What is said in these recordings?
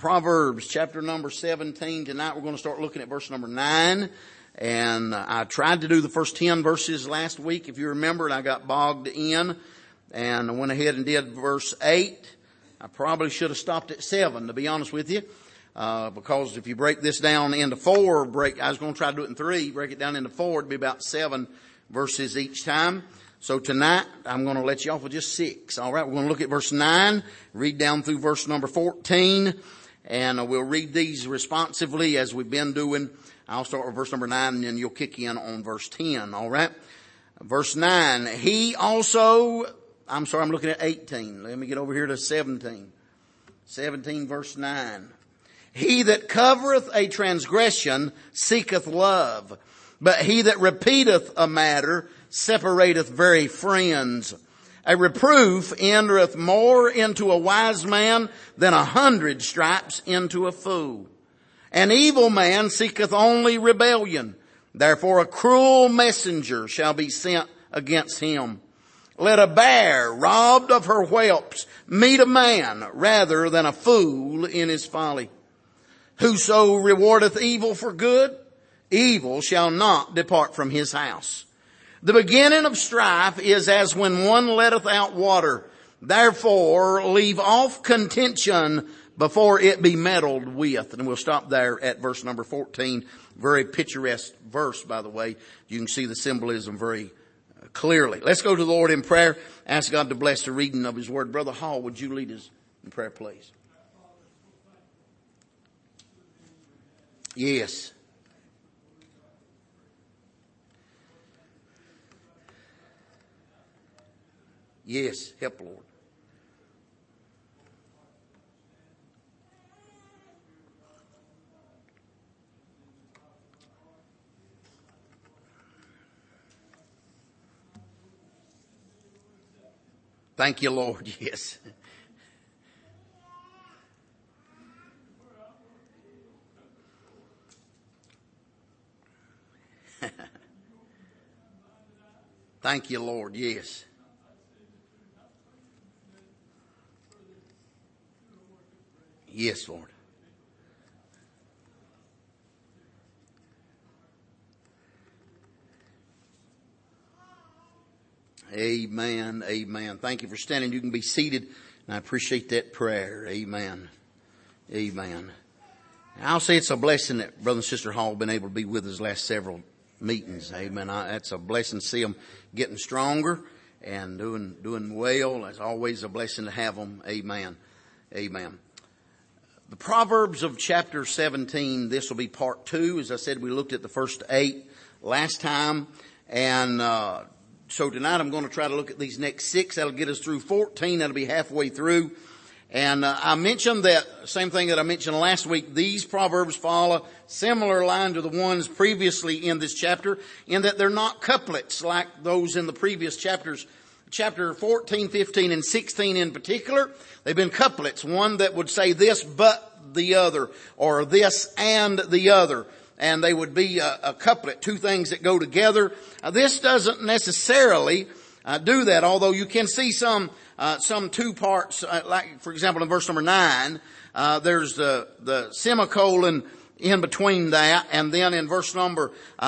Proverbs chapter number 17. Tonight we're going to start looking at verse number 9. And I tried to do the first 10 verses last week, if you remember, and I got bogged in. And I went ahead and did verse 8. I probably should have stopped at 7, to be honest with you. Because if you break this down into 4, I was going to try to do it in 3, break it down into 4, it'd be about 7 verses each time. So tonight, I'm going to let you off with just 6. All right, we're going to look at verse 9, read down through verse number 14, and we'll read these responsively as we've been doing. I'll start with verse number 9, and then you'll kick in on verse 10, all right? Verse 9, I'm looking at 18. Let me get over here to 17. 17, verse 9. He that covereth a transgression seeketh love, but he that repeateth a matter separateth very friends. A reproof entereth more into a wise man than 100 stripes into a fool. An evil man seeketh only rebellion. Therefore a cruel messenger shall be sent against him. Let a bear robbed of her whelps meet a man rather than a fool in his folly. Whoso rewardeth evil for good, evil shall not depart from his house. The beginning of strife is as when one letteth out water. Therefore leave off contention before it be meddled with. And we'll stop there at verse number 14. Very picturesque verse, by the way. You can see the symbolism very clearly. Let's go to the Lord in prayer. Ask God to bless the reading of His Word. Brother Hall, would you lead us in prayer, please? Yes. Yes, help, Lord. Thank you, Lord. Yes. Thank you, Lord. Yes. Yes, Lord. Amen. Amen. Thank you for standing. You can be seated. And I appreciate that prayer. Amen. Amen. I'll say it's a blessing that Brother and Sister Hall have been able to be with us last several meetings. Amen. That's a blessing to see them getting stronger and doing well. It's always a blessing to have them. Amen. Amen. The Proverbs of chapter 17, this will be part 2. As I said, we looked at the first 8 last time. And so tonight I'm going to try to look at these next 6. That'll get us through 14. That'll be halfway through. And I mentioned that same thing that I mentioned last week. These Proverbs follow similar line to the ones previously in this chapter, in that they're not couplets like those in the previous chapters. Chapter 14, 15, and 16 in particular, they've been couplets. One that would say this but the other, or this and the other. And they would be a couplet, two things that go together. This doesn't necessarily do that, although you can see some 2 parts, like for example in verse number 9, there's the semicolon in between that, and then in verse number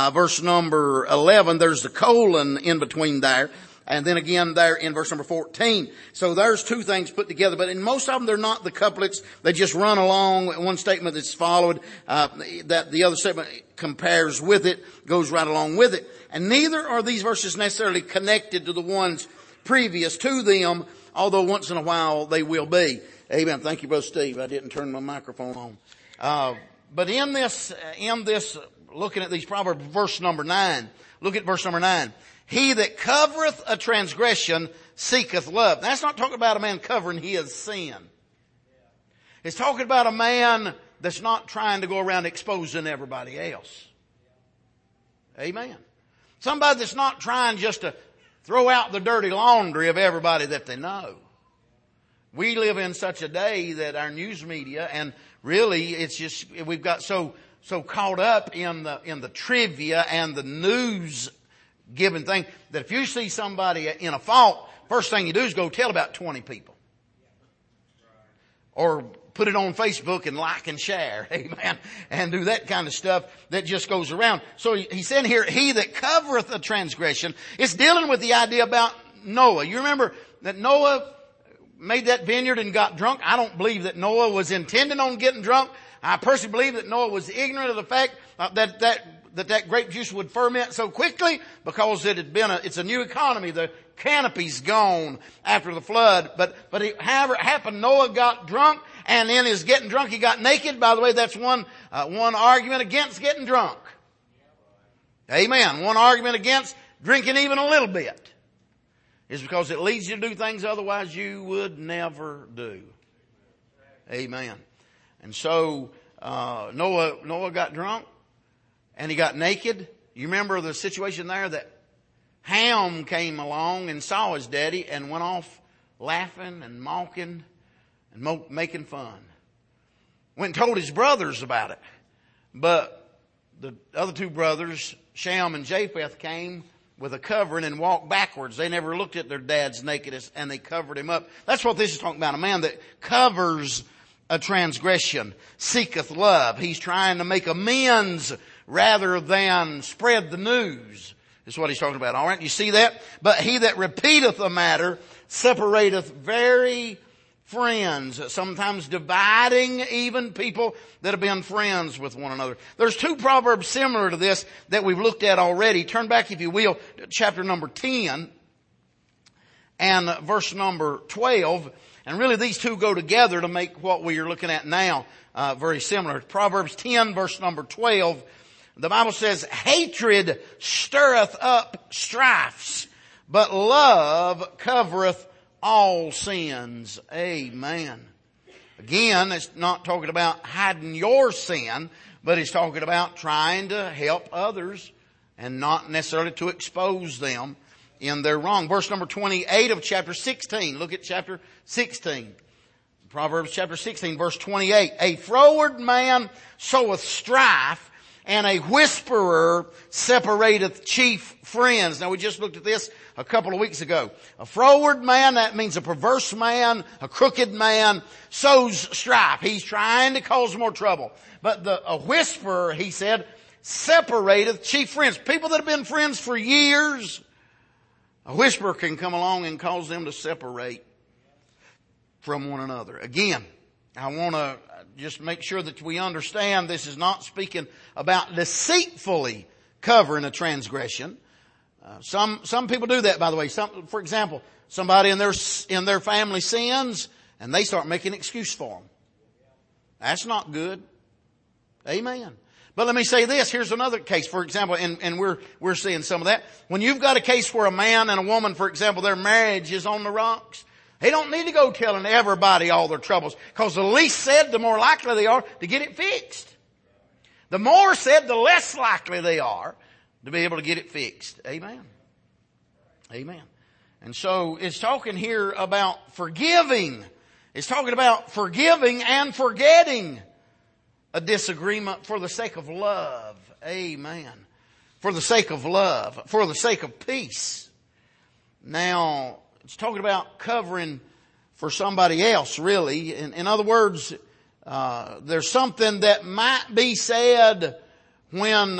11, there's the colon in between there. And then again there in verse number 14. So there's 2 things put together, but in most of them they're not the couplets. They just run along. One statement that's followed, that the other statement compares with it, goes right along with it. And neither are these verses necessarily connected to the ones previous to them, although once in a while they will be. Amen. Thank you, Brother Steve. I didn't turn my microphone on. But in this, looking at these Proverbs, verse number 9, look at verse number 9. He that covereth a transgression seeketh love. That's not talking about a man covering his sin. It's talking about a man that's not trying to go around exposing everybody else. Amen. Somebody that's not trying just to throw out the dirty laundry of everybody that they know. We live in such a day that our news media, and really it's just, we've got so caught up in the trivia and the news given thing that if you see somebody in a fault, first thing you do is go tell about 20 people. Or put it on Facebook and like and share. Amen. And do that kind of stuff that just goes around. So he said here, he that covereth a transgression, it's dealing with the idea about Noah. You remember that Noah made that vineyard and got drunk? I don't believe that Noah was intending on getting drunk. I personally believe that Noah was ignorant of the fact that grape juice would ferment so quickly because it's a new economy. The canopy's gone after the flood. But however it happened, Noah got drunk, and in his getting drunk, he got naked. By the way, that's one argument against getting drunk. Amen. One argument against drinking even a little bit is because it leads you to do things otherwise you would never do. Amen. And so, Noah got drunk and he got naked. You remember the situation there that Ham came along and saw his daddy and went off laughing and mocking and making fun. Went and told his brothers about it. But the other two brothers, Shem and Japheth, came with a covering and walked backwards. They never looked at their dad's nakedness and they covered him up. That's what this is talking about. A man that covers a transgression seeketh love. He's trying to make amends rather than spread the news. Is what he's talking about. All right, you see that? But he that repeateth a matter separateth very friends, sometimes dividing even people that have been friends with one another. There's two proverbs similar to this that we've looked at already. Turn back, if you will, to chapter number 10 and verse number 12. And really these two go together to make what we are looking at now very similar. Proverbs 10 verse number 12. The Bible says, hatred stirreth up strifes, but love covereth all sins. Amen. Again, it's not talking about hiding your sin, but it's talking about trying to help others and not necessarily to expose them in their wrong. Verse number 28 of chapter 16. Look at chapter 16. Proverbs chapter 16 verse 28. A froward man soweth strife, and a whisperer separateth chief friends. Now we just looked at this a couple of weeks ago. A froward man, that means a perverse man, a crooked man, sows strife. He's trying to cause more trouble. But a whisperer, he said, separateth chief friends. People that have been friends for years, a whisperer can come along and cause them to separate from one another. Again, I want to just make sure that we understand this is not speaking about deceitfully covering a transgression. Some people do that, by the way. For example, somebody in their family sins and they start making an excuse for them. That's not good. Amen. But let me say this. Here's another case, for example, and we're seeing some of that. When you've got a case where a man and a woman, for example, their marriage is on the rocks, they don't need to go telling everybody all their troubles, because the least said, the more likely they are to get it fixed. The more said, the less likely they are to be able to get it fixed. Amen. Amen. And so it's talking here about forgiving. It's talking about forgiving and forgetting a disagreement for the sake of love. Amen. For the sake of love. For the sake of peace. Now, it's talking about covering for somebody else, really. In other words, there's something that might be said when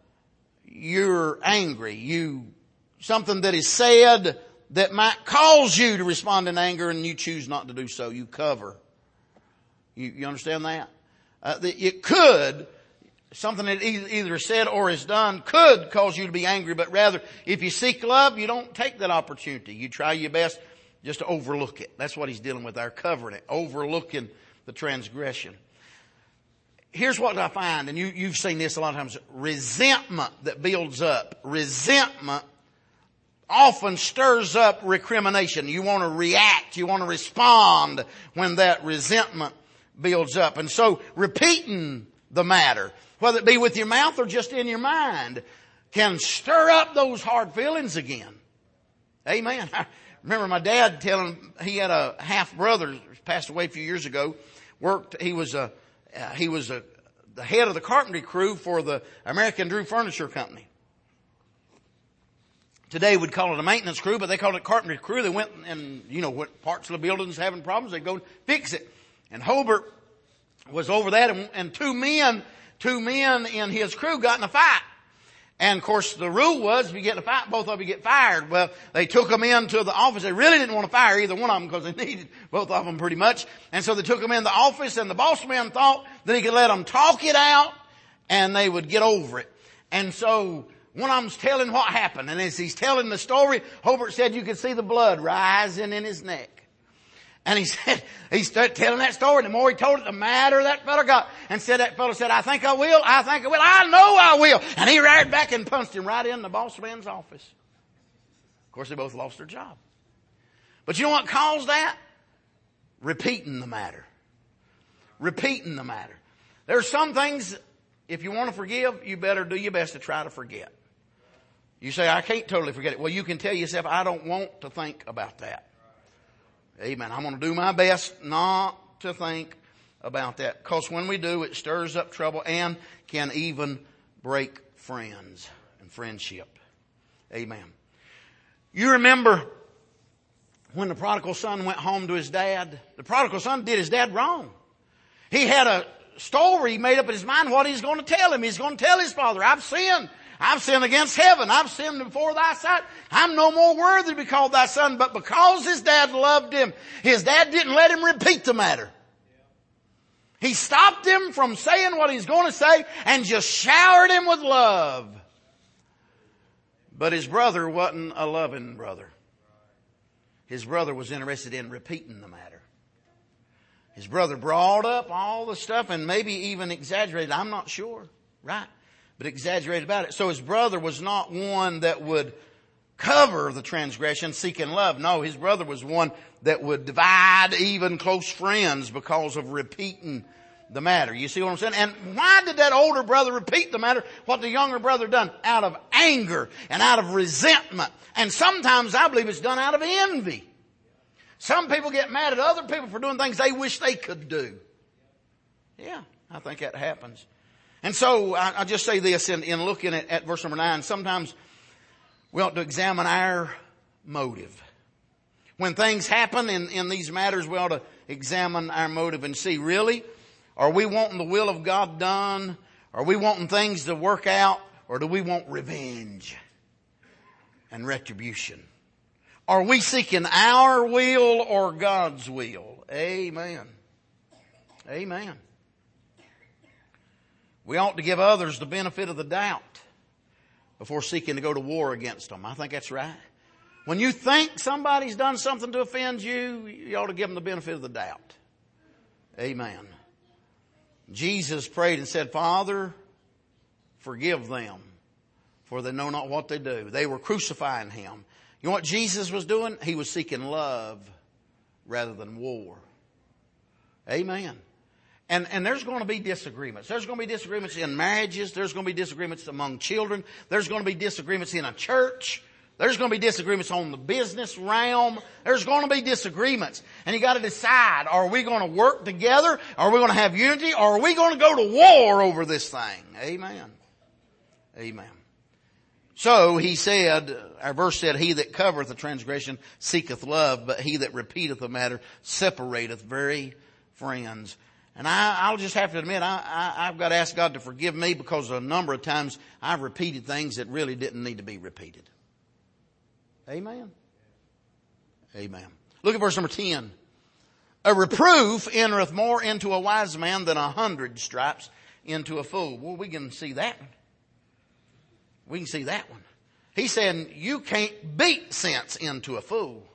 you're angry. Something that is said that might cause you to respond in anger, and you choose not to do so. You cover. You understand that? It could, something that either is said or is done could cause you to be angry, but rather, if you seek love, you don't take that opportunity. You try your best just to overlook it. That's what he's dealing with there, covering it, overlooking the transgression. Here's what I find, and you've seen this a lot of times, resentment that builds up. Resentment often stirs up recrimination. You want to react, you want to respond when that resentment builds up. And so repeating the matter, whether it be with your mouth or just in your mind, can stir up those hard feelings again. Amen. I remember my dad telling, he had a half brother, passed away a few years ago, he was the head of the carpentry crew for the American Drew Furniture Company. Today we'd call it a maintenance crew, but they called it carpentry crew. They went and, what parts of the building's having problems, they'd go fix it. And Hobart was over that, and two men in his crew got in a fight. And of course the rule was if you get in a fight, both of you get fired. Well, they took them into the office. They really didn't want to fire either one of them because they needed both of them pretty much. And so they took them in the office, and the boss man thought that he could let them talk it out and they would get over it. And so one of them's telling what happened. And as he's telling the story, Hobart said you could see the blood rising in his neck. And he started telling that story. The more he told it, the madder that fellow got. And that fellow said, I think I will. I know I will. And he reared back and punched him right in the boss man's office. Of course, they both lost their job. But you know what caused that? Repeating the matter. Repeating the matter. There are some things, if you want to forgive, you better do your best to try to forget. You say, I can't totally forget it. Well, you can tell yourself, I don't want to think about that. Amen. I'm going to do my best not to think about that. Because when we do, it stirs up trouble and can even break friends and friendship. Amen. You remember when the prodigal son went home to his dad? The prodigal son did his dad wrong. He had a story made up in his mind what he's going to tell him. He's going to tell his father, I've sinned. I've sinned against heaven. I've sinned before thy sight. I'm no more worthy to be called thy son. But because his dad loved him, his dad didn't let him repeat the matter. He stopped him from saying what he's going to say and just showered him with love. But his brother wasn't a loving brother. His brother was interested in repeating the matter. His brother brought up all the stuff and maybe even exaggerated. I'm not sure. Right? But exaggerated about it. So his brother was not one that would cover the transgression, seeking love. No, his brother was one that would divide even close friends because of repeating the matter. You see what I'm saying? And why did that older brother repeat the matter? What the younger brother done? Out of anger and out of resentment. And sometimes I believe it's done out of envy. Some people get mad at other people for doing things they wish they could do. Yeah, I think that happens. And so I'll just say this in looking at verse number 9. Sometimes we ought to examine our motive. When things happen in these matters, we ought to examine our motive and see, really, are we wanting the will of God done? Are we wanting things to work out? Or do we want revenge and retribution? Are we seeking our will or God's will? Amen. Amen. We ought to give others the benefit of the doubt before seeking to go to war against them. I think that's right. When you think somebody's done something to offend you, you ought to give them the benefit of the doubt. Amen. Jesus prayed and said, Father, forgive them, for they know not what they do. They were crucifying him. You know what Jesus was doing? He was seeking love rather than war. Amen. And there's going to be disagreements. There's going to be disagreements in marriages. There's going to be disagreements among children. There's going to be disagreements in a church. There's going to be disagreements on the business realm. There's going to be disagreements. And you got to decide, are we going to work together? Are we going to have unity? Or are we going to go to war over this thing? Amen. Amen. So he said, our verse said, he that covereth the transgression seeketh love, but he that repeateth the matter separateth very friends. And I'll just have to admit, I've got to ask God to forgive me because a number of times I've repeated things that really didn't need to be repeated. Amen. Amen. Look at verse number 10. A reproof entereth more into a wise man than 100 stripes into a fool. Well, we can see that one. We can see that one. He's saying you can't beat sense into a fool.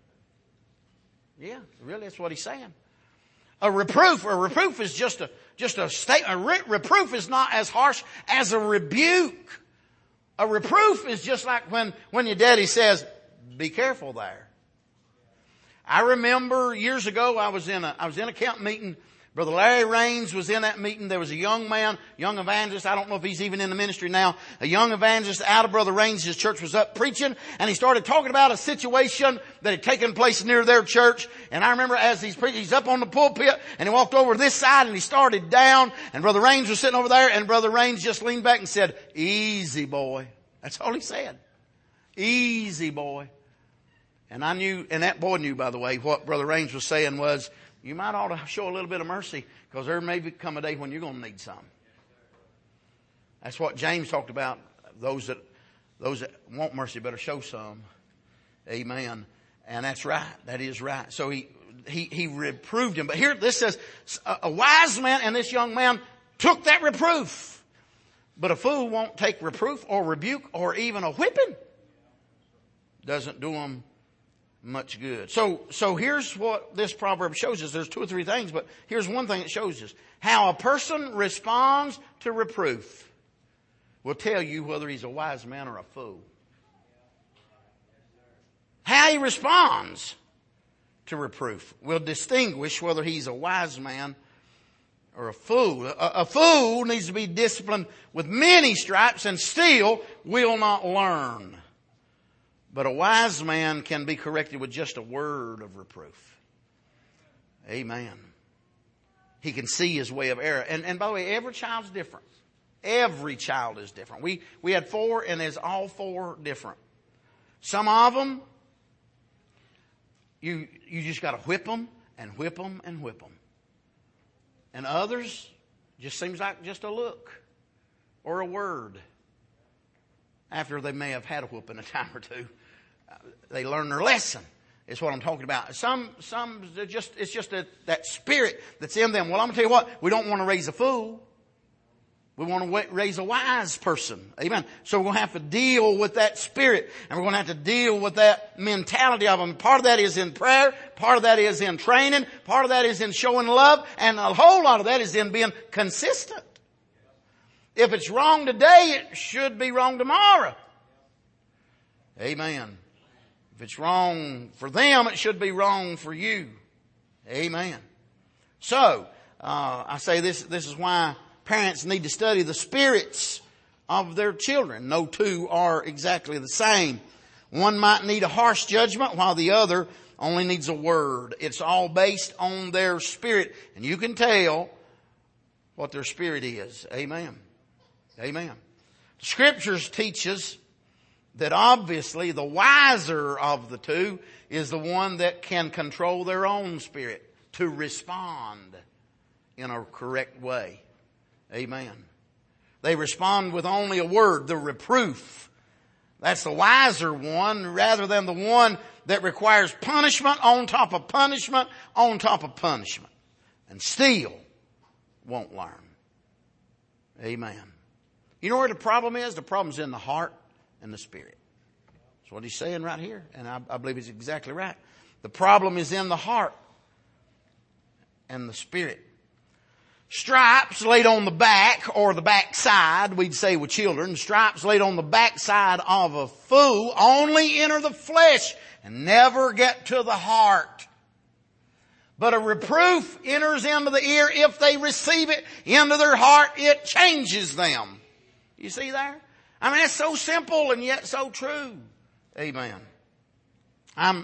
Yeah, really, that's what he's saying. A reproof is just a statement. A reproof is not as harsh as a rebuke. A reproof is just like when your daddy says, be careful there. I remember years ago I was in a camp meeting. Brother Larry Raines was in that meeting. There was a young man, young evangelist. I don't know if he's even in the ministry now. A young evangelist out of Brother Raines' church was up preaching, and he started talking about a situation that had taken place near their church. And I remember as he's preaching, he's up on the pulpit, and he walked over to this side, and he started down, and Brother Raines was sitting over there, and Brother Raines just leaned back and said, easy boy. That's all he said. Easy boy. And I knew, and that boy knew, by the way, what Brother Raines was saying was, you might ought to show a little bit of mercy Because there may come a day when you're going to need some. That's what James talked about. Those that want mercy better show some. Amen. And that's right. That is right. So he reproved him. But here this says, a wise man and this young man took that reproof. But a fool won't take reproof or rebuke or even a whipping. Doesn't do him much good. So here's what this proverb shows us. There's 2 or 3 things, but here's one thing it shows us. How a person responds to reproof will tell you whether he's a wise man or a fool. How he responds to reproof will distinguish whether he's a wise man or a fool. A fool needs to be disciplined with many stripes and still will not learn. But a wise man can be corrected with just a word of reproof. Amen. He can see his way of error. And by the way, every child's different. Every child is different. We had 4 and there's all 4 different. Some of them, you just got to whip them and whip them and whip them. And others, just seems like just a look or a word. After they may have had a whooping a time or 2, they learn their lesson. Is what I'm talking about. Some it's just that spirit that's in them. Well, I'm going to tell you what, we don't want to raise a fool. We want to raise a wise person. Amen. So we're going to have to deal with that spirit. And we're going to have to deal with that mentality of them. Part of that is in prayer. Part of that is in training. Part of that is in showing love. And a whole lot of that is in being consistent. If it's wrong today, it should be wrong tomorrow. Amen. If it's wrong for them, it should be wrong for you. Amen. So, I say this is why parents need to study the spirits of their children. No 2 are exactly the same. One might need a harsh judgment while the other only needs a word. It's all based on their spirit. And you can tell what their spirit is. Amen. Amen. The scriptures teach us that obviously the wiser of the 2 is the one that can control their own spirit to respond in a correct way. Amen. They respond with only a word, the reproof. That's the wiser one rather than the one that requires punishment on top of punishment on top of punishment and still won't learn. Amen. You know where the problem is? The problem's in the heart and the spirit. That's what he's saying right here. And I believe he's exactly right. The problem is in the heart and the spirit. Stripes laid on the back or the backside, we'd say with children, stripes laid on the backside of a fool only enter the flesh and never get to the heart. But a reproof enters into the ear. If they receive it into their heart, it changes them. You see there? I mean, it's so simple and yet so true. Amen. I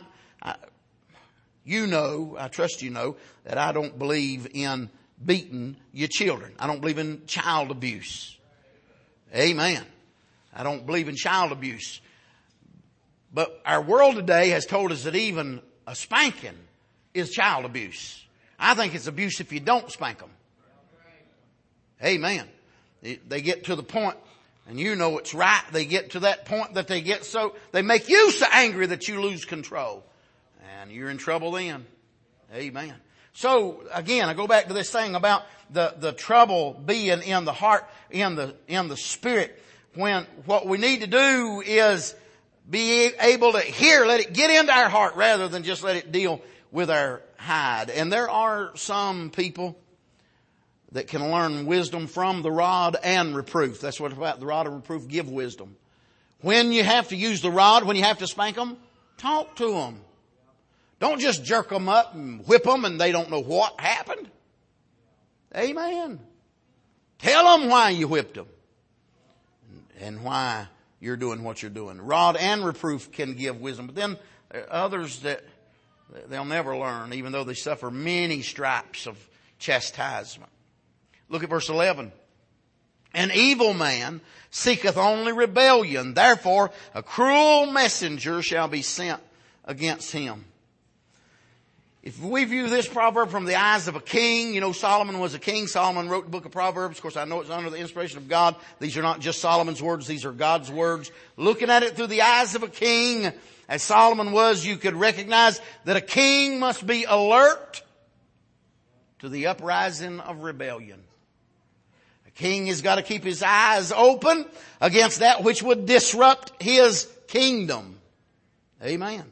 trust you know that I don't believe in beating your children. I don't believe in child abuse. Amen. I don't believe in child abuse. But our world today has told us that even a spanking is child abuse. I think it's abuse if you don't spank them. Amen. They get to the point, and you know it's right, they get to that point that they make you so angry that you lose control. And you're in trouble then. Amen. So again, I go back to this thing about the trouble being in the heart, in the spirit, when what we need to do is be able to hear, let it get into our heart rather than just let it deal with our hide. And there are some people that can learn wisdom from the rod and reproof. That's what it's about. The rod and reproof give wisdom. When you have to use the rod, when you have to spank them, talk to them. Don't just jerk them up and whip them and they don't know what happened. Amen. Tell them why you whipped them and why you're doing what you're doing. Rod and reproof can give wisdom. But then there are others that they'll never learn, even though they suffer many stripes of chastisement. Look at verse 11. An evil man seeketh only rebellion. Therefore, a cruel messenger shall be sent against him. If we view this proverb from the eyes of a king, Solomon was a king. Solomon wrote the book of Proverbs. Of course, I know it's under the inspiration of God. These are not just Solomon's words. These are God's words. Looking at it through the eyes of a king, as Solomon was, you could recognize that a king must be alert to the uprising of rebellion. A king has got to keep his eyes open against that which would disrupt his kingdom. Amen.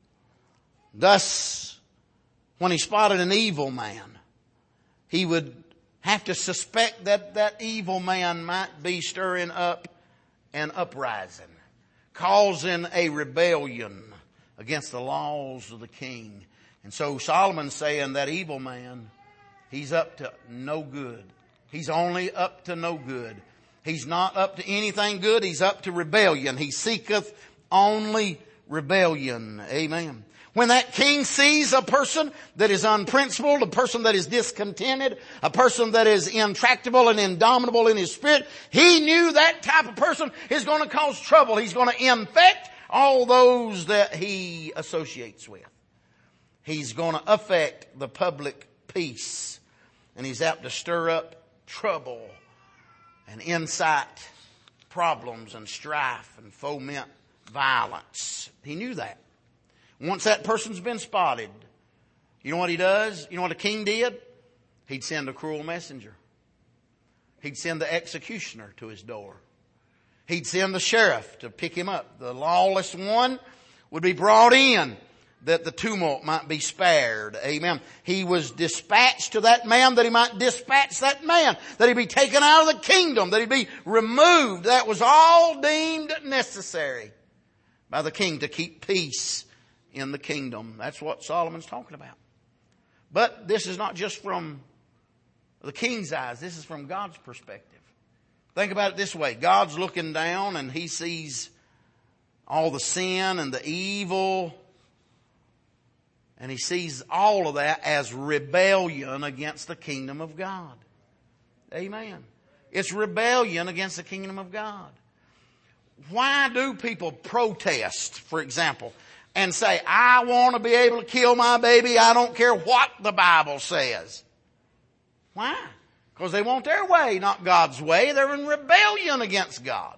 Thus, when he spotted an evil man, he would have to suspect that that evil man might be stirring up an uprising, causing a rebellion against the laws of the king. And so Solomon's saying that evil man, he's up to no good. He's only up to no good. He's not up to anything good. He's up to rebellion. He seeketh only rebellion. Amen. When that king sees a person that is unprincipled, a person that is discontented, a person that is intractable and indomitable in his spirit, he knew that type of person is going to cause trouble. He's going to infect all those that he associates with. He's going to affect the public peace. And he's apt to stir up trouble and incite problems and strife and foment violence. He knew that. Once that person's been spotted, you know what he does? You know what a king did? He'd send a cruel messenger. He'd send the executioner to his door. He'd send the sheriff to pick him up. The lawless one would be brought in that the tumult might be spared. Amen. He was dispatched to that man that he might dispatch that man, that he'd be taken out of the kingdom, that he'd be removed. That was all deemed necessary by the king to keep peace in the kingdom. That's what Solomon's talking about. But this is not just from the king's eyes. This is from God's perspective. Think about it this way. God's looking down and he sees all the sin and the evil. And he sees all of that as rebellion against the kingdom of God. Amen. It's rebellion against the kingdom of God. Why do people protest, for example, and say, I want to be able to kill my baby. I don't care what the Bible says. Why? Because they want their way, not God's way. They're in rebellion against God.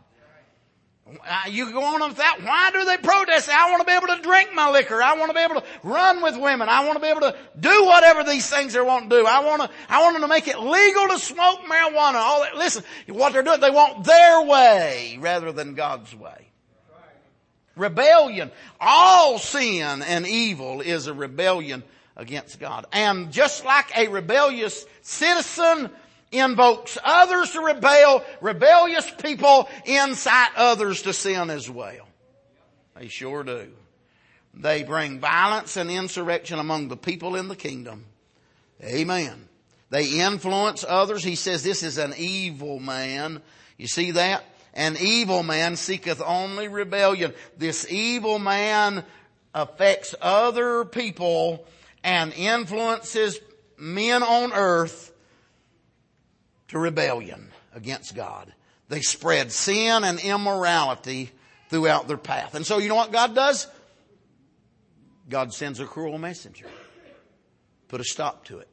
You go on with that. Why do they protest? I want to be able to drink my liquor. I want to be able to run with women. I want to be able to do whatever these things they want to do. I want them to make it legal to smoke marijuana. All that. Listen, what they're doing, they want their way rather than God's way. Rebellion. All sin and evil is a rebellion against God. And just like a rebellious citizen invokes others to rebel, rebellious people incite others to sin as well. They sure do. They bring violence and insurrection among the people in the kingdom. Amen. They influence others. He says this is an evil man. You see that? An evil man seeketh only rebellion. This evil man affects other people and influences men on earth to rebellion against God. They spread sin and immorality throughout their path. And so you know what God does? God sends a cruel messenger. Put a stop to it.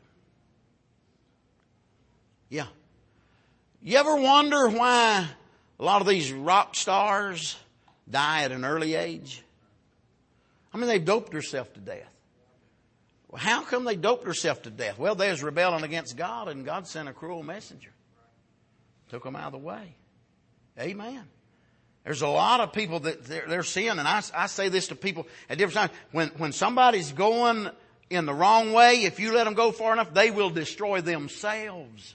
Yeah. You ever wonder why a lot of these rock stars die at an early age? I mean, they've doped themselves to death. Well, how come they doped themselves to death? Well, they was rebelling against God and God sent a cruel messenger. Took them out of the way. Amen. There's a lot of people that they're sinning. And I say this to people at different times. When somebody's going in the wrong way, if you let them go far enough, they will destroy themselves.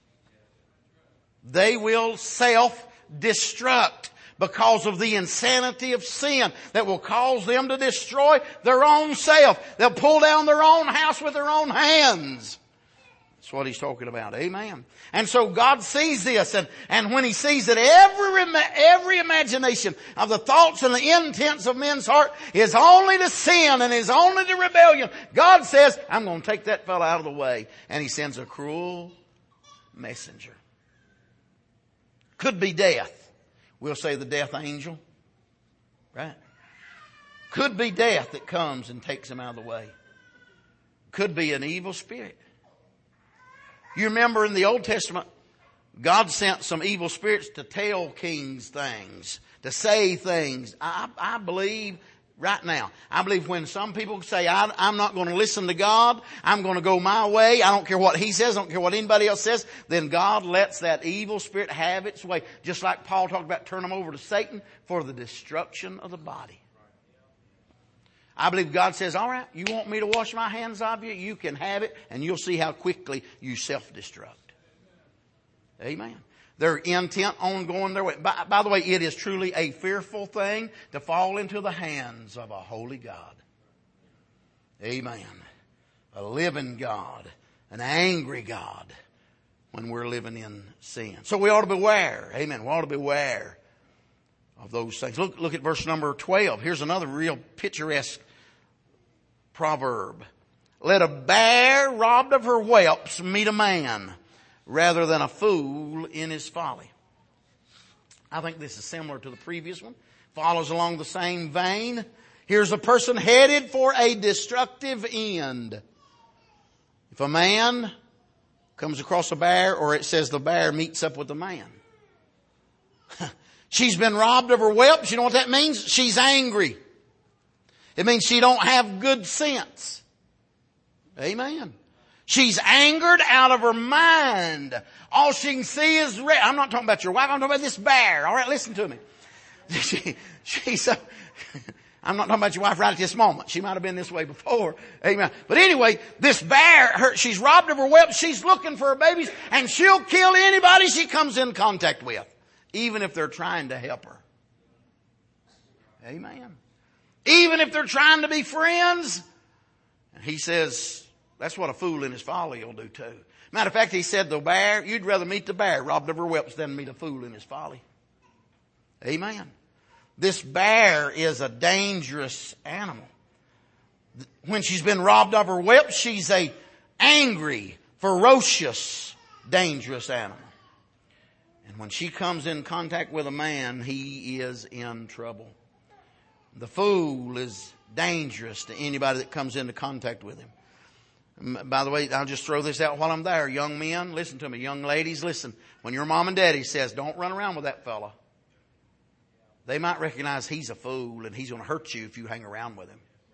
They will self-destruct because of the insanity of sin that will cause them to destroy their own self. They'll pull down their own house with their own hands. That's what he's talking about. Amen. And so God sees this, and when he sees that every imagination of the thoughts and the intents of men's heart is only to sin and is only to rebellion, God says, I'm going to take that fellow out of the way. And he sends a cruel messenger. Could be death. We'll say the death angel. Right? Could be death that comes and takes him out of the way. could be an evil spirit. You remember in the Old Testament, God sent some evil spirits to tell kings things, to say things. I believe right now, I believe when some people say, I'm not going to listen to God, I'm going to go my way, I don't care what He says, I don't care what anybody else says, then God lets that evil spirit have its way. Just like Paul talked about, turn them over to Satan for the destruction of the body. I believe God says, all right, you want me to wash my hands of you? You can have it, and you'll see how quickly you self-destruct. Amen. They're intent on going their way. By the way, it is truly a fearful thing to fall into the hands of a holy God. Amen. A living God, an angry God when we're living in sin. So we ought to beware. Amen. We ought to beware of those things. Look at verse number 12. Here's another real picturesque proverb. Let a bear robbed of her whelps meet a man rather than a fool in his folly. I think this is similar to the previous one. Follows along the same vein. Here's a person headed for a destructive end. If a man comes across a bear, or it says the bear meets up with the man. She's been robbed of her whelps. You know what that means? She's angry. It means she don't have good sense. Amen. She's angered out of her mind. All she can see is red. I'm not talking about your wife. I'm talking about this bear. All right, listen to me. I'm not talking about your wife right at this moment. She might have been this way before. Amen. But anyway, this bear, she's robbed of her whelps. She's looking for her babies, and she'll kill anybody she comes in contact with, even if they're trying to help her. Amen. Even if they're trying to be friends. And he says, that's what a fool in his folly will do too. Matter of fact, he said the bear, you'd rather meet the bear robbed of her whelps than meet a fool in his folly. Amen. This bear is a dangerous animal. When she's been robbed of her whelps, she's a angry, ferocious, dangerous animal. And when she comes in contact with a man, he is in trouble. The fool is dangerous to anybody that comes into contact with him. By the way, I'll just throw this out while I'm there. Young men, listen to me. Young ladies, listen. When your mom and daddy says, don't run around with that fella, they might recognize he's a fool and he's going to hurt you if you hang around with him.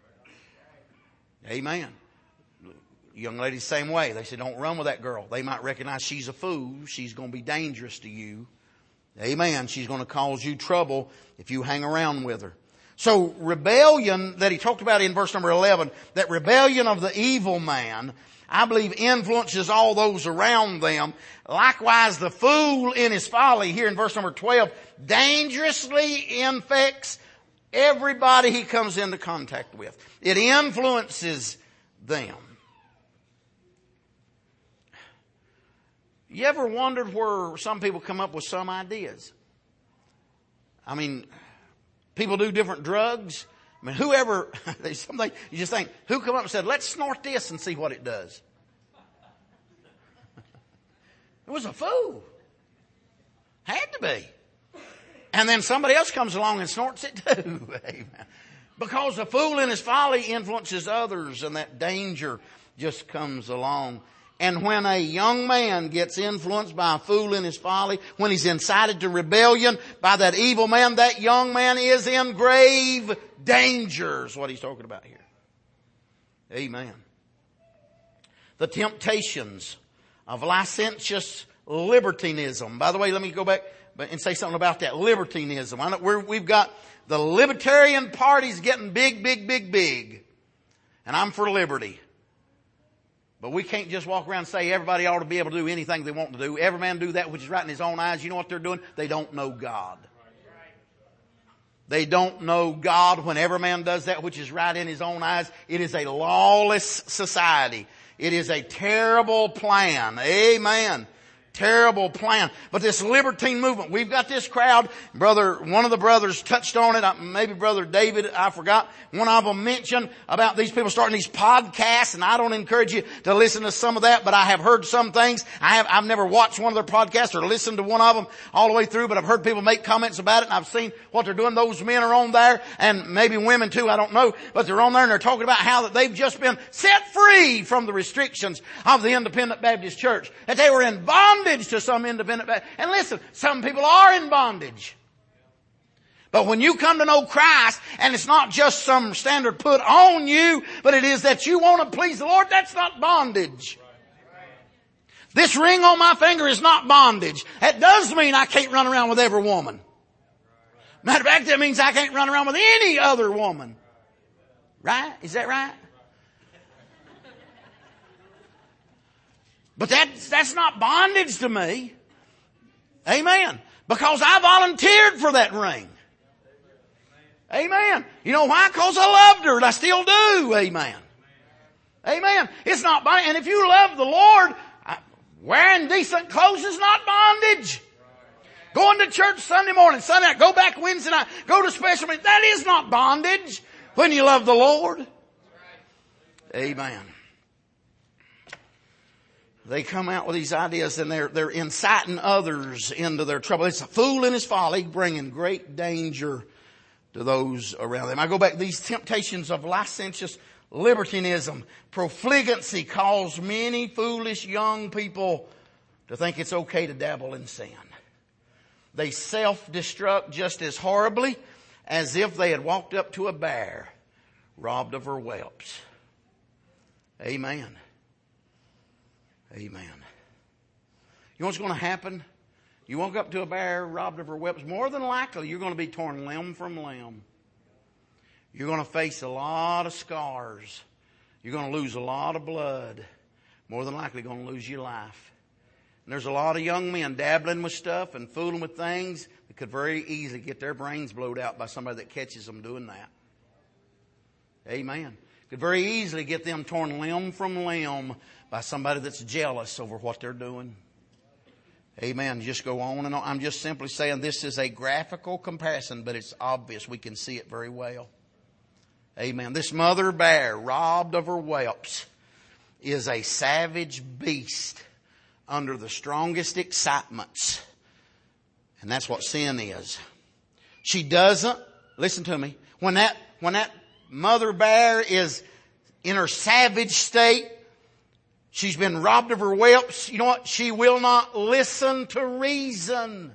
Amen. Young ladies, same way. They say, don't run with that girl. They might recognize she's a fool. She's going to be dangerous to you. Amen. She's going to cause you trouble if you hang around with her. So rebellion that he talked about in verse number 11, that rebellion of the evil man, I believe influences all those around them. Likewise, the fool in his folly here in verse number 12 dangerously infects everybody he comes into contact with. It influences them. You ever wondered where some people come up with some ideas? I mean, people do different drugs. I mean, whoever, there's something you just think, who come up and said, let's snort this and see what it does? It was a fool. Had to be. And then somebody else comes along and snorts it too. Amen. Because the fool in his folly influences others, and that danger just comes along. And when a young man gets influenced by a fool in his folly, when he's incited to rebellion by that evil man, that young man is in grave danger, is what he's talking about here. Amen. The temptations of licentious libertinism. By the way, let me go back and say something about that. Libertinism. I know we've got the libertarian party's getting big, big, big, big. And I'm for liberty. But we can't just walk around and say everybody ought to be able to do anything they want to do. Every man do that which is right in his own eyes. You know what they're doing? They don't know God. They don't know God. When every man does that which is right in his own eyes, it is a lawless society. It is a terrible plan. Amen. Terrible plan. But this libertine movement, we've got this crowd. One of the brothers touched on it. Maybe Brother David, I forgot. One of them mentioned about these people starting these podcasts, and I don't encourage you to listen to some of that, but I have heard some things. I've never watched one of their podcasts or listened to one of them all the way through, but I've heard people make comments about it, and I've seen what they're doing. Those men are on there, and maybe women too, I don't know, but they're on there and they're talking about how that they've just been set free from the restrictions of the Independent Baptist Church. That they were in bondage to some independent Baptist. And listen, some people are in bondage. But when you come to know Christ, and it's not just some standard put on you, but it is that you want to please the Lord, that's not bondage. This ring on my finger is not bondage. That does mean I can't run around with every woman. Matter of fact, that means I can't run around with any other woman. Right? Is that right? But that's not bondage to me. Amen. Because I volunteered for that ring. Amen. You know why? Because I loved her and I still do. Amen. Amen. It's not bondage. And if you love the Lord, wearing decent clothes is not bondage. Going to church Sunday morning, Sunday night, go back Wednesday night, go to special meeting, that is not bondage when you love the Lord. Amen. They come out with these ideas and they're inciting others into their trouble. It's a fool in his folly, bringing great danger to those around them. I go back, these temptations of licentious libertinism, profligacy cause many foolish young people to think it's okay to dabble in sin. They self-destruct just as horribly as if they had walked up to a bear, robbed of her whelps. Amen. Amen. You know what's going to happen? You walk up to a bear, robbed of her whelps, more than likely you're going to be torn limb from limb. You're going to face a lot of scars. You're going to lose a lot of blood. More than likely going to lose your life. And there's a lot of young men dabbling with stuff and fooling with things that could very easily get their brains blowed out by somebody that catches them doing that. Amen. Could very easily get them torn limb from limb by somebody that's jealous over what they're doing. Amen. Just go on and on. I'm just simply saying this is a graphical comparison, but it's obvious. We can see it very well. Amen. This mother bear, robbed of her whelps, is a savage beast under the strongest excitements. And that's what sin is. She doesn't, listen to me, when that mother bear is in her savage state, she's been robbed of her whelps, you know what? She will not listen to reason.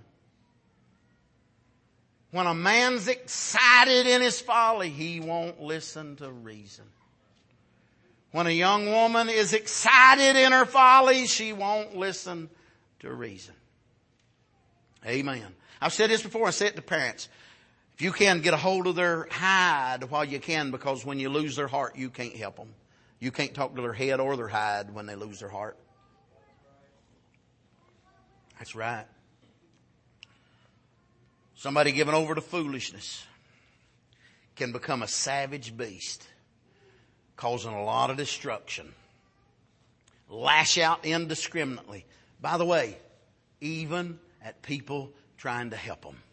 When a man's excited in his folly, he won't listen to reason. When a young woman is excited in her folly, she won't listen to reason. Amen. I've said this before, I say it to parents. If you can, get a hold of their hide while you can, because when you lose their heart, you can't help them. You can't talk to their head or their hide when they lose their heart. That's right. Somebody given over to foolishness can become a savage beast, causing a lot of destruction. Lash out indiscriminately. By the way, even at people trying to help them.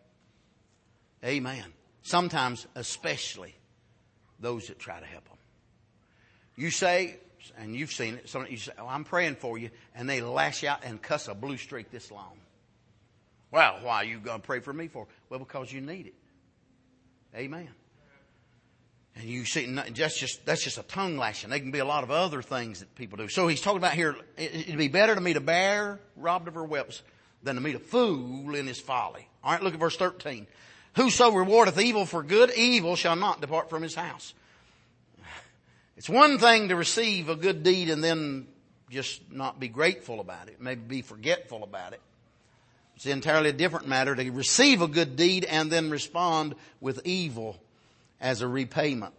Amen. Sometimes, especially those that try to help them. You say, and you've seen it, you say, oh, I'm praying for you, and they lash out and cuss a blue streak this long. Well, why are you going to pray for me for? Well, because you need it. Amen. And you see, that's just a tongue lashing. There can be a lot of other things that people do. So he's talking about here, it'd be better to meet a bear robbed of her whelps than to meet a fool in his folly. All right, look at verse 13. Whoso rewardeth evil for good, evil shall not depart from his house. It's one thing to receive a good deed and then just not be grateful about it. Maybe be forgetful about it. It's entirely a different matter to receive a good deed and then respond with evil as a repayment.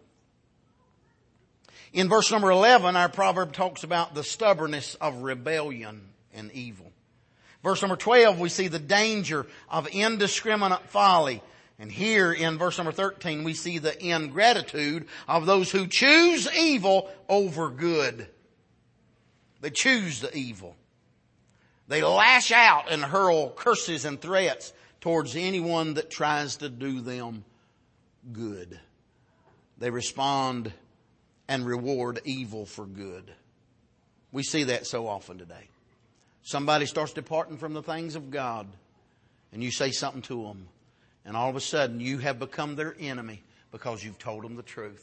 In verse number 11, our proverb talks about the stubbornness of rebellion and evil. Verse number 12, we see the danger of indiscriminate folly. And here in verse number 13, we see the ingratitude of those who choose evil over good. They choose the evil. They lash out and hurl curses and threats towards anyone that tries to do them good. They respond and reward evil for good. We see that so often today. Somebody starts departing from the things of God, and you say something to them, and all of a sudden you have become their enemy because you've told them the truth.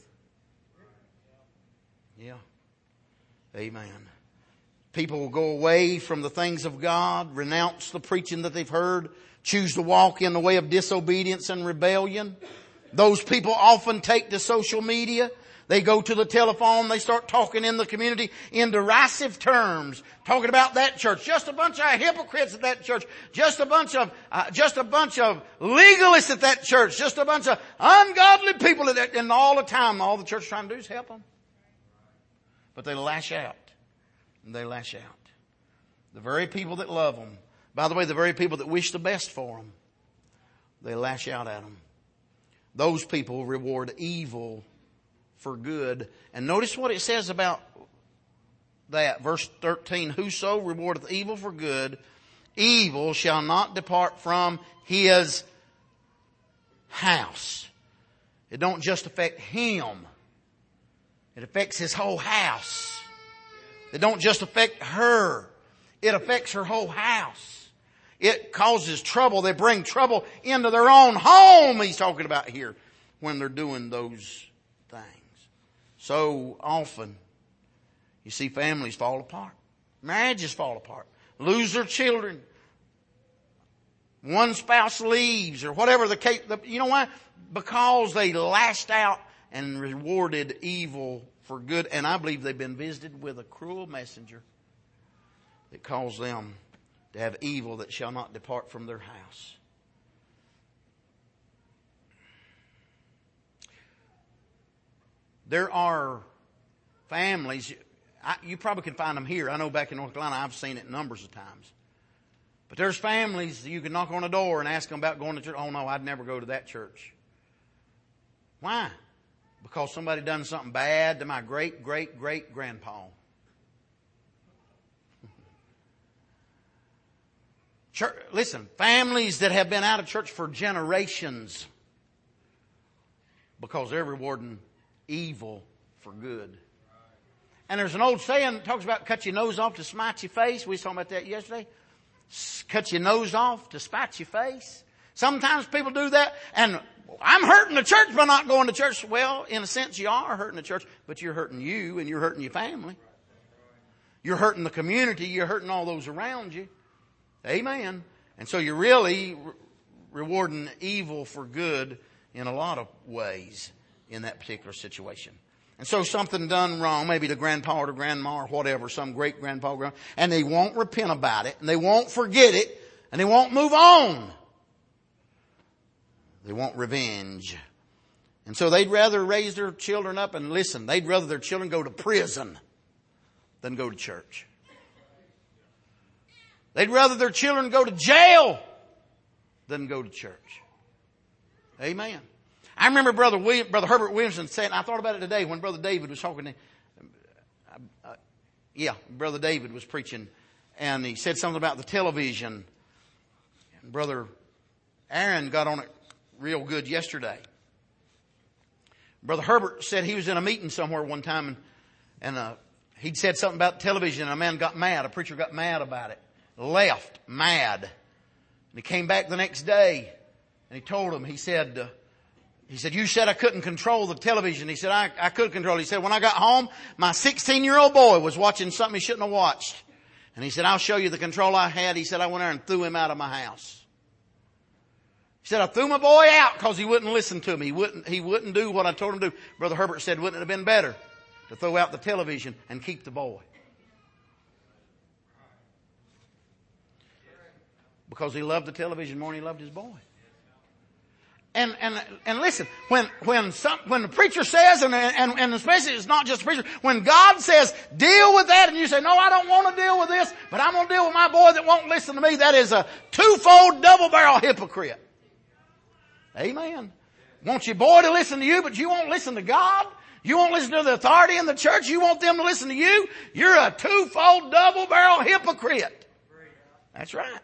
Yeah. Amen. People will go away from the things of God, renounce the preaching that they've heard, choose to walk in the way of disobedience and rebellion. Those people often take to social media. They go to the telephone. They start talking in the community in derisive terms, talking about that church. Just a bunch of hypocrites at that church. Just a bunch of legalists at that church. Just a bunch of ungodly people at that. And all the time, all the church is trying to do is help them. But they lash out. And they lash out. The very people that love them, by the way, the very people that wish the best for them, they lash out at them. Those people reward evil for good. And notice what it says about that. Verse 13, whoso rewardeth evil for good, evil shall not depart from his house. It don't just affect him. It affects his whole house. It don't just affect her. It affects her whole house. It causes trouble. They bring trouble into their own home, he's talking about here, when they're doing those things. So often, you see families fall apart. Marriages fall apart. Lose their children. One spouse leaves or whatever the case. You know why? Because they lashed out and rewarded evil for good. And I believe they've been visited with a cruel messenger that caused them to have evil that shall not depart from their house. There are families, you probably can find them here. I know back in North Carolina I've seen it numbers of times. But there's families that you can knock on a door and ask them about going to church. Oh no, I'd never go to that church. Why? Because somebody done something bad to my great-great-great-grandpa. Listen, families that have been out of church for generations because they're rewarding evil for good. And there's an old saying that talks about cut your nose off to smite your face. We was talking about that yesterday. Cut your nose off to spite your face. Sometimes people do that, and I'm hurting the church by not going to church. Well, in a sense, you are hurting the church, but you're hurting you and you're hurting your family. You're hurting the community. You're hurting all those around you. Amen. And so you're really rewarding evil for good in a lot of ways in that particular situation. And so something done wrong, maybe to grandpa or to grandma or whatever, some great grandpa, and they won't repent about it, and they won't forget it, and they won't move on. They want revenge. And so they'd rather raise their children up and listen. They'd rather their children go to prison than go to church. They'd rather their children go to jail than go to church. Amen. I remember Brother Herbert Williamson saying, I thought about it today when Brother David was talking. Brother David was preaching, and he said something about the television. And Brother Aaron got on it real good yesterday. Brother Herbert said he was in a meeting somewhere one time, and he'd said something about television, and a man got mad. A preacher got mad about it. Left mad. And he came back the next day, and he told him, he said, you said I couldn't control the television. He said, I could control it. He said, when I got home, my 16-year-old boy was watching something he shouldn't have watched. And he said, I'll show you the control I had. He said, I went there and threw him out of my house. He said, I threw my boy out because he wouldn't listen to me. He wouldn't do what I told him to do. Brother Herbert said, wouldn't it have been better to throw out the television and keep the boy? Because he loved the television more than he loved his boy. And listen, when the preacher says, and especially it's not just the preacher, when God says, deal with that, and you say, no, I don't want to deal with this, but I'm going to deal with my boy that won't listen to me, that is a twofold double-barrel hypocrite. Amen. Want your boy to listen to you, but you won't listen to God? You won't listen to the authority in the church? You want them to listen to you? You're a twofold double-barrel hypocrite. That's right.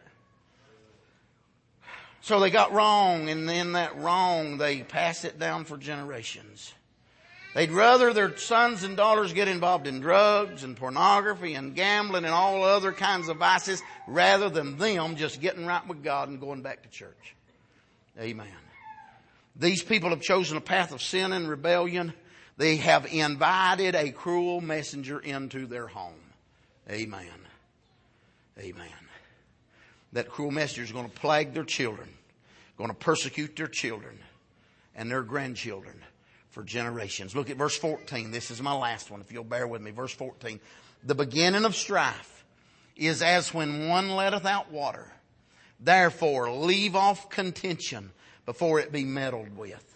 So they got wrong, and in that wrong, they pass it down for generations. They'd rather their sons and daughters get involved in drugs and pornography and gambling and all other kinds of vices rather than them just getting right with God and going back to church. Amen. These people have chosen a path of sin and rebellion. They have invited a cruel messenger into their home. Amen. Amen. That cruel messenger is going to plague their children, going to persecute their children and their grandchildren for generations. Look at verse 14. This is my last one, if you'll bear with me. Verse 14. The beginning of strife is as when one letteth out water. Therefore, leave off contention before it be meddled with.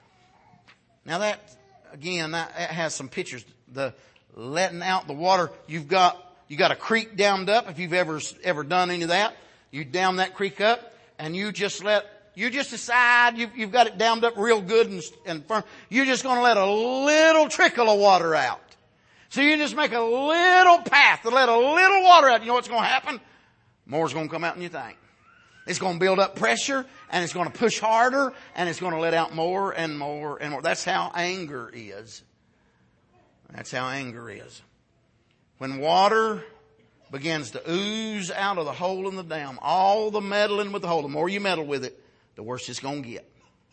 Now that, again, that has some pictures. The letting out the water, you got a creek dammed up. If you've ever done any of that, you dam that creek up and you just decide you've got it dammed up real good and firm. You're just going to let a little trickle of water out. So you just make a little path to let a little water out. You know what's going to happen? More's going to come out than you think. It's going to build up pressure and it's going to push harder and it's going to let out more and more and more. That's how anger is. That's how anger is. When water begins to ooze out of the hole in the dam, all the meddling with the hole, the more you meddle with it, the worse it's going to get.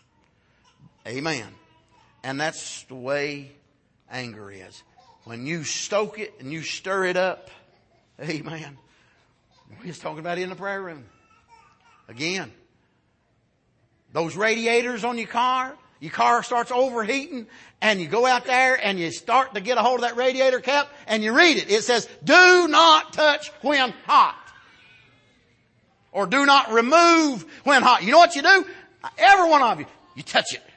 Amen. And that's the way anger is. When you stoke it and you stir it up, amen. We was talking about it in the prayer room. Again, those radiators on your car starts overheating and you go out there and you start to get a hold of that radiator cap and you read it. It says, do not touch when hot. Or do not remove when hot. You know what you do? Every one of you touch it.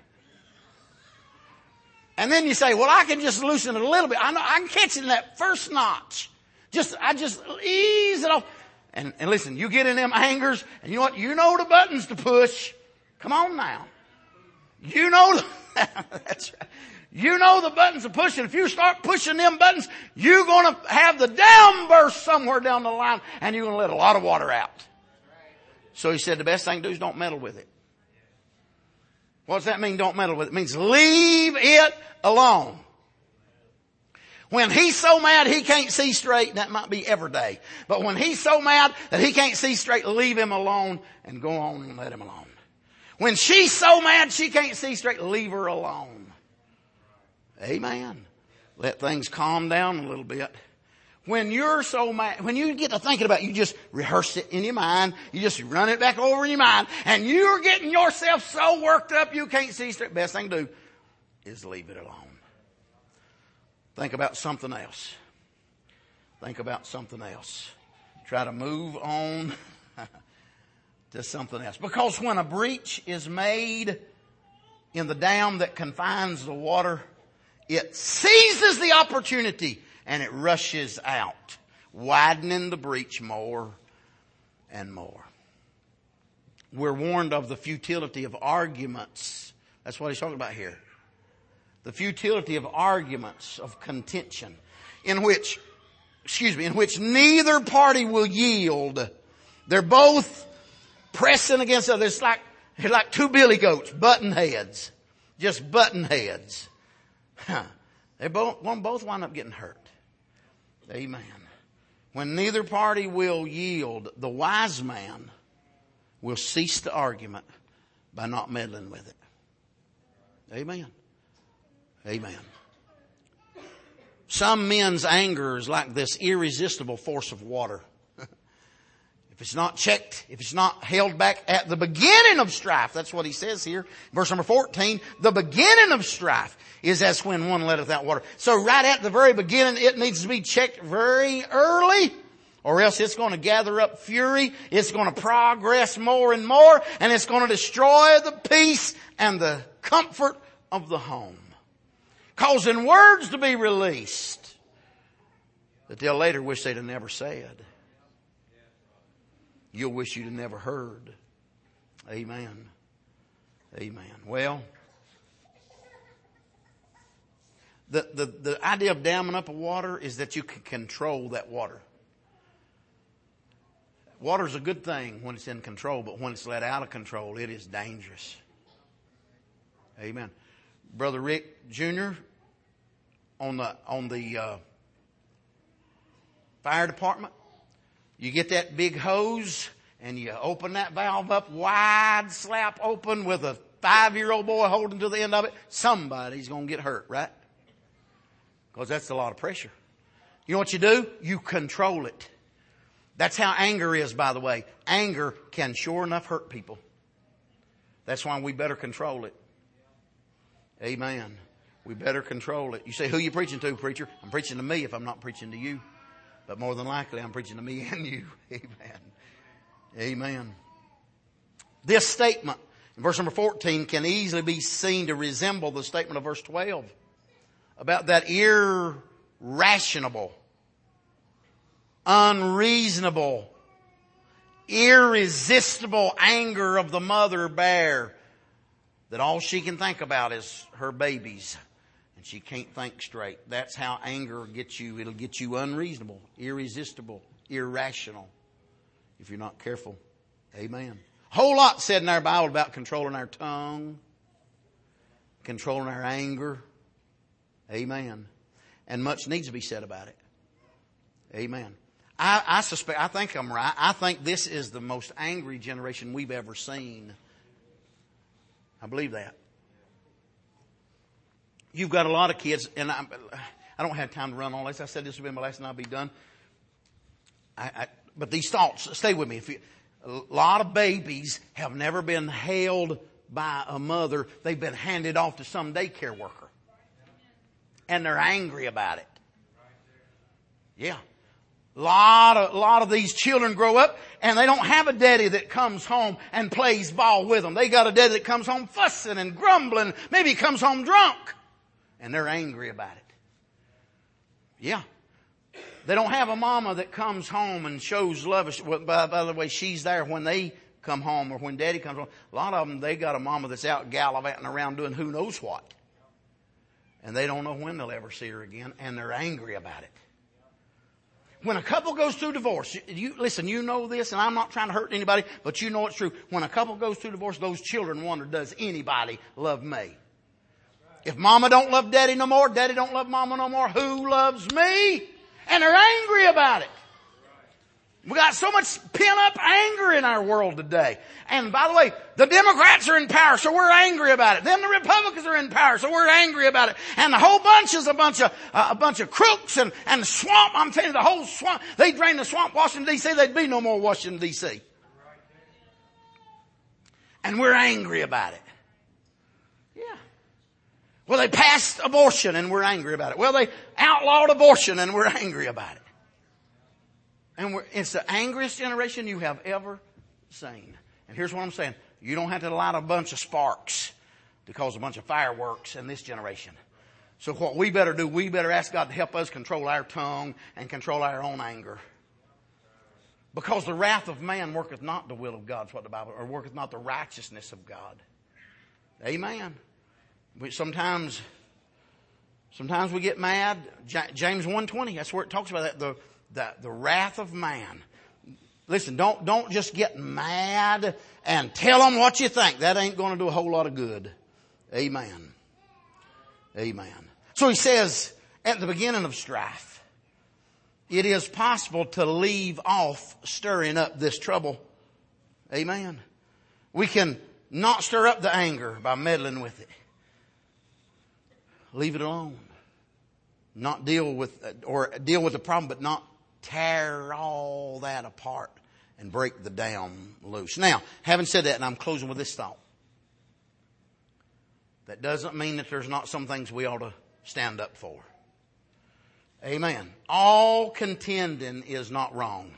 And then you say, well, I can just loosen it a little bit. I know I can catch it in that first notch. I just ease it off. And listen, you get in them angers and you know what? You know the buttons to push. Come on now. You know, that's right. You know the buttons to push, and if you start pushing them buttons, you're going to have the dam burst somewhere down the line, and you're going to let a lot of water out. So he said the best thing to do is don't meddle with it. What does that mean, don't meddle with it? It means leave it alone. When he's so mad he can't see straight, that might be every day. But when he's so mad that he can't see straight, leave him alone and go on and let him alone. When she's so mad she can't see straight, leave her alone. Amen. Let things calm down a little bit. When you're so mad, when you get to thinking about it, you just rehearse it in your mind. You just run it back over in your mind. And you're getting yourself so worked up you can't see straight. Best thing to do is leave it alone. Think about something else. Think about something else. Try to move on to something else. Because when a breach is made in the dam that confines the water, it seizes the opportunity and it rushes out, widening the breach more and more. We're warned of the futility of arguments. That's what he's talking about here. The futility of arguments, of contention, in which neither party will yield. They're both pressing against others. They're like two billy goats, button heads. Just button heads. They both wind up getting hurt. Amen. When neither party will yield, the wise man will cease the argument by not meddling with it. Amen. Amen. Some men's anger is like this irresistible force of water. If it's not checked, if it's not held back at the beginning of strife, that's what he says here. Verse number 14, the beginning of strife is as when one letteth out water. So right at the very beginning, it needs to be checked very early, or else it's going to gather up fury. It's going to progress more and more, and it's going to destroy the peace and the comfort of the home, causing words to be released that they'll later wish they'd have never said. You'll wish you'd have never heard. Amen. Amen. Well, the idea of damming up a water is that you can control that water. Water's a good thing when it's in control, but when it's let out of control, it is dangerous. Amen. Brother Rick Jr. on the fire department, you get that big hose and you open that valve up wide, slap open with a 5-year-old boy holding to the end of it. Somebody's going to get hurt, right? Because that's a lot of pressure. You know what you do? You control it. That's how anger is, by the way. Anger can sure enough hurt people. That's why we better control it. Amen. We better control it. You say, who you preaching to, preacher? I'm preaching to me if I'm not preaching to you. But more than likely, I'm preaching to me and you. Amen. Amen. This statement in verse number 14 can easily be seen to resemble the statement of verse 12 about that irrational, unreasonable, irresistible anger of the mother bear, that all she can think about is her babies and she can't think straight. That's how anger gets you. It'll get you unreasonable, irresistible, irrational if you're not careful. Amen. A whole lot said in our Bible about controlling our tongue, controlling our anger. Amen. And much needs to be said about it. Amen. I think I'm right. I think this is the most angry generation we've ever seen. I believe that. You've got a lot of kids, and I don't have time to run all this. I said this will be my last and I'll be done. But these thoughts, stay with me. A lot of babies have never been held by a mother. They've been handed off to some daycare worker. And they're angry about it. Yeah. A lot of these children grow up and they don't have a daddy that comes home and plays ball with them. They got a daddy that comes home fussing and grumbling. Maybe he comes home drunk. And they're angry about it. Yeah. They don't have a mama that comes home and shows love. By the way, she's there when they come home or when daddy comes home. A lot of them, they got a mama that's out gallivanting around doing who knows what. And they don't know when they'll ever see her again. And they're angry about it. When a couple goes through divorce, listen, you know this, and I'm not trying to hurt anybody, but you know it's true. When a couple goes through divorce, those children wonder, does anybody love me? If mama don't love daddy no more, daddy don't love mama no more, who loves me? And they're angry about it. We got so much pent-up anger in our world today. And by the way, the Democrats are in power, so we're angry about it. Then the Republicans are in power, so we're angry about it. And the whole bunch is a bunch of crooks and swamp. I'm telling you, the whole swamp. They drain the swamp, Washington, D.C. There'd be no more Washington, D.C. And we're angry about it. Yeah. Well, they passed abortion and we're angry about it. Well, they outlawed abortion and we're angry about it. And it's the angriest generation you have ever seen. And here's what I'm saying. You don't have to light a bunch of sparks to cause a bunch of fireworks in this generation. So what we better do, we better ask God to help us control our tongue and control our own anger. Because the wrath of man worketh not the will of God, is what the Bible, or worketh not the righteousness of God. Amen. Sometimes we get mad. James 1:20, that's where it talks about that. The wrath of man. Listen, don't just get mad and tell them what you think. That ain't going to do a whole lot of good. Amen. Amen. So he says at the beginning of strife, it is possible to leave off stirring up this trouble. Amen. We can not stir up the anger by meddling with it. Leave it alone. Not deal with the problem, but not tear all that apart and break the dam loose. Now, having said that, and I'm closing with this thought. That doesn't mean that there's not some things we ought to stand up for. Amen. All contending is not wrong.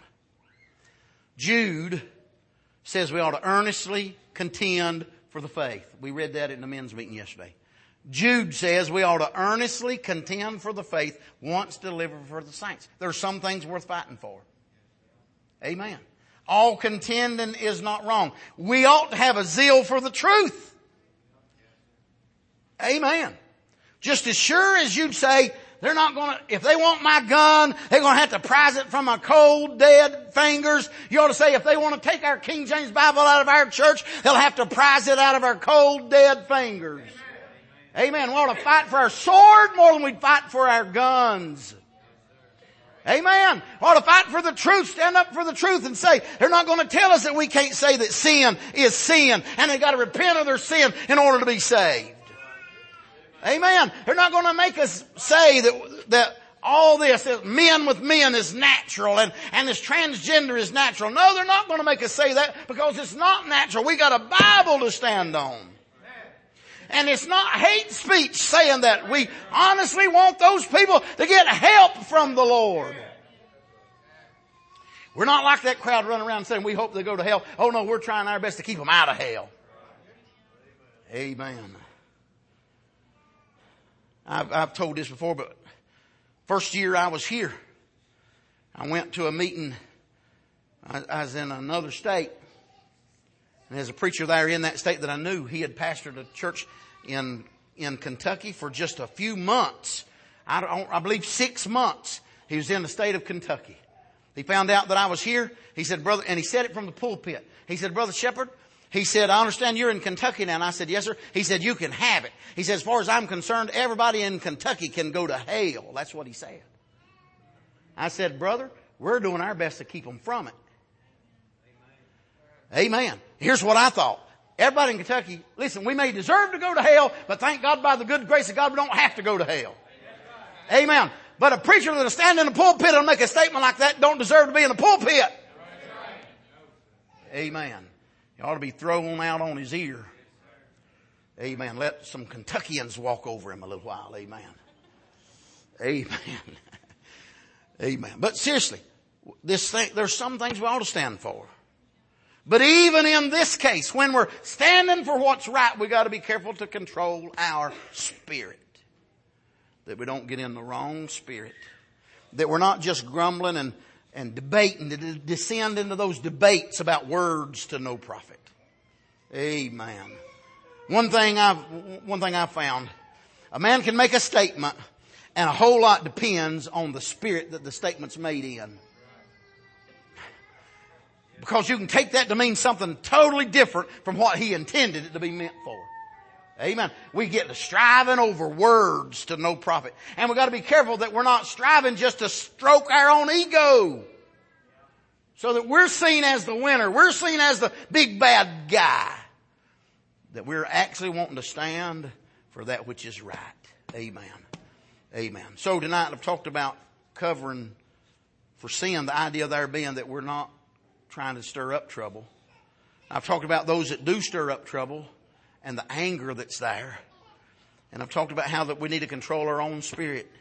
Jude says we ought to earnestly contend for the faith. We read that in the men's meeting yesterday. Jude says we ought to earnestly contend for the faith once delivered for the saints. There are some things worth fighting for. Amen. All contending is not wrong. We ought to have a zeal for the truth. Amen. Just as sure as you'd say they're not going to, if they want my gun, they're going to have to prise it from my cold, dead fingers. You ought to say if they want to take our King James Bible out of our church, they'll have to prise it out of our cold, dead fingers. Amen. We ought to fight for our sword more than we fight for our guns. Amen. We ought to fight for the truth, stand up for the truth and say, they're not going to tell us that we can't say that sin is sin and they've got to repent of their sin in order to be saved. Amen. They're not going to make us say that all this, that men with men is natural and this transgender is natural. No, they're not going to make us say that because it's not natural. We got a Bible to stand on. And it's not hate speech saying that. We honestly want those people to get help from the Lord. We're not like that crowd running around saying we hope they go to hell. Oh no, we're trying our best to keep them out of hell. Amen. I've told this before, but first year I was here, I went to a meeting. I was in another state. And there's a preacher there in that state that I knew. He had pastored a church in Kentucky for just a few months. I believe 6 months. He was in the state of Kentucky. He found out that I was here. He said, brother, and he said it from the pulpit. He said, Brother Shepherd, he said, I understand you're in Kentucky now. And I said, yes, sir. He said, you can have it. He said, as far as I'm concerned, everybody in Kentucky can go to hell. That's what he said. I said, brother, we're doing our best to keep them from it. Amen. Here's what I thought. Everybody in Kentucky, listen, we may deserve to go to hell, but thank God by the good grace of God, we don't have to go to hell. Amen. But a preacher that'll stand in the pulpit and make a statement like that don't deserve to be in the pulpit. Amen. He ought to be thrown out on his ear. Amen. Let some Kentuckians walk over him a little while. Amen. Amen. Amen. But seriously, there's some things we ought to stand for. But even in this case, when we're standing for what's right, we got to be careful to control our spirit. That we don't get in the wrong spirit. That we're not just grumbling and debating, to descend into those debates about words to no profit. Amen. One thing I've found, a man can make a statement and a whole lot depends on the spirit that the statement's made in. Because you can take that to mean something totally different from what he intended it to be meant for. Amen. We get to striving over words to no profit. And we've got to be careful that we're not striving just to stroke our own ego. So that we're seen as the winner. We're seen as the big bad guy. That we're actually wanting to stand for that which is right. Amen. Amen. So tonight I've talked about covering for sin. The idea there being that we're not trying to stir up trouble. I've talked about those that do stir up trouble and the anger that's there. And I've talked about how that we need to control our own spirit.